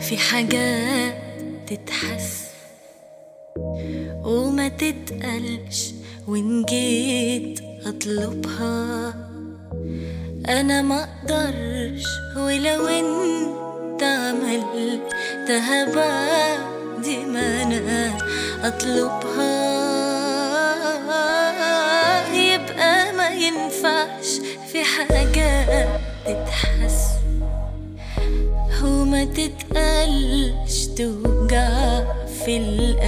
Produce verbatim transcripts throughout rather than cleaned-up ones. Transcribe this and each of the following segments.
في حاجات تتحس وما تتقلش، وإن جيت أطلبها أنا ما أقدرش، ولو أنت عملتها بعد ما أنا أطلبها يبقى ما ينفعش. في حاجات تتحس وما تتقلش، توجع في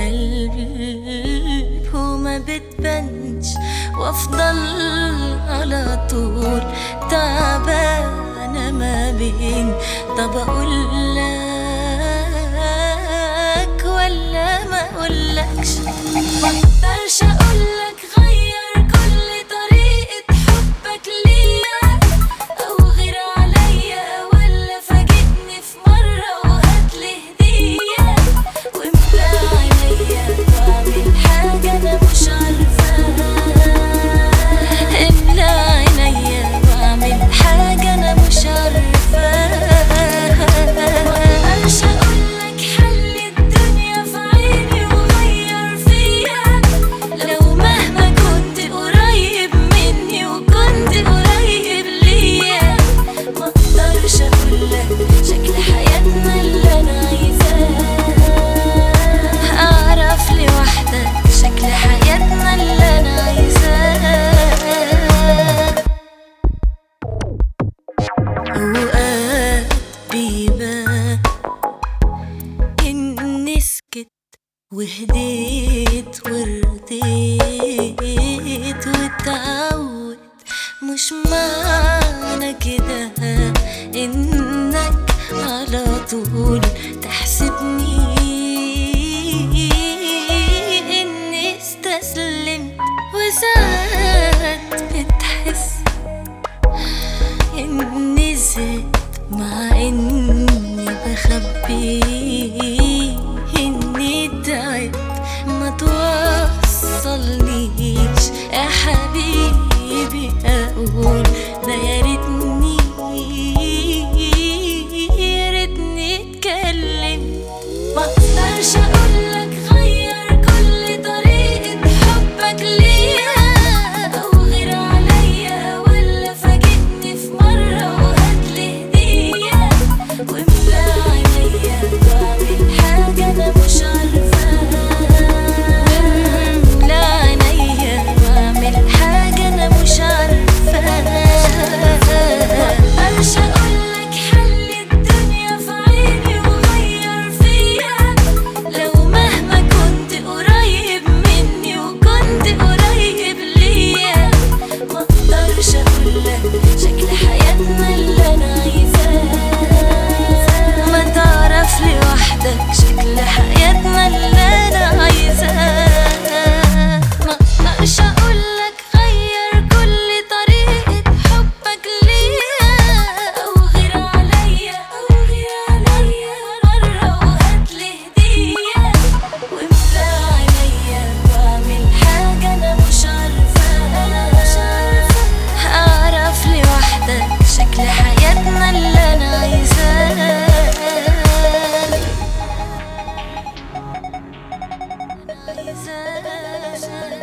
القلب وما بتبانش، وافضل على طول تعبانة ما بين طب اقولك ولا ما اقولكش. مقدرش اقولك غير كل طريقة حبك ليا او غير عليا، ولا فاجئني في مرة وهاتلي هدية واملى عينيا واعمل حاجة انا مش عارفاها. املى عينيا واعمل حاجة انا مش عارفاها. مقدرش اقولك حل الدنيا في عيني وغير فيا، لو مهما كنت قريب مني وكنت قريب ليا. مقدرش اقولك شكل حياتنا اللي انا عايزاه، اعرف لوحدك شكل حياتنا اللي انا عايزاه. اوقات بيبان اني سكت وهديت ورضيت واتعود، مش معنى كده انك على طول تحسبني اني استسلمت. وساعات بتحس اني زدت مع اني بخبي اني تعبت ما توصلنيش يا حبيبي. اقول ده يا ريتني يا ريتني اتكلم. مقدرش اقولك غير كل طريقة حبك ليا او غير عليا، ولا فاجئني في مرة وهاتلي هدية واملى عينيا واعمل حاجة انا مش عارفاها. املى عينيا واعمل حاجة انا مش عارفاها. مقدرش اقولك حل الدنيا في عيني وغير فيا، لو مهما كنت قريب مني وكنت قريب ليا. مقدرش اقولك شكل حياتنا اللي انا عايزاه، ما تعرف لوحدك شكل حياتنا اللي انا عايزاه. مقدرش اقولك غير كل طريقة حبك ليا او غير عليا، او غير عليا مرة وهاتلي هدية واملى عينيا واعمل حاجة انا مش عارفاها. اعرف لوحدك شكل حياتنا اللي انا عايزاه.